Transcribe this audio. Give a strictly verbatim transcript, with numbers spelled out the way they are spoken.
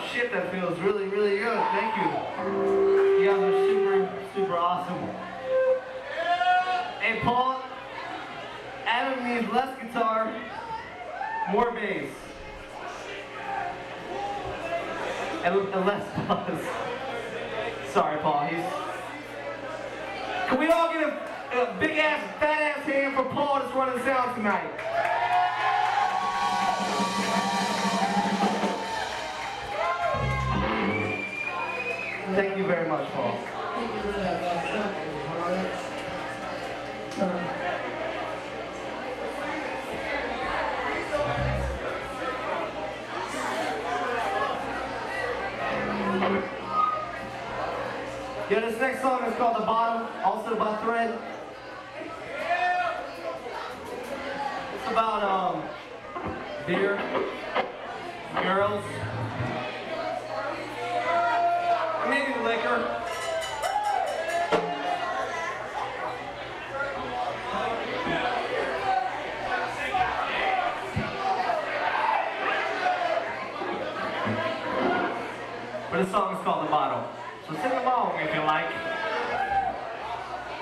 shit, that feels really, really good. Thank you. You guys are super, super awesome. Hey, Paul, Adam needs less guitar, more bass. And, and less buzz. Sorry, Paul. He's. Can we all get a, a big ass, fat ass hand for Paul that's running sound tonight? Thank you very much, Paul. Thank you for that. Yeah, this next song is called The Bottom, also by Thread. It's about um, beer, girls, and maybe liquor. But this song is called The Bottom. So sing along if you like.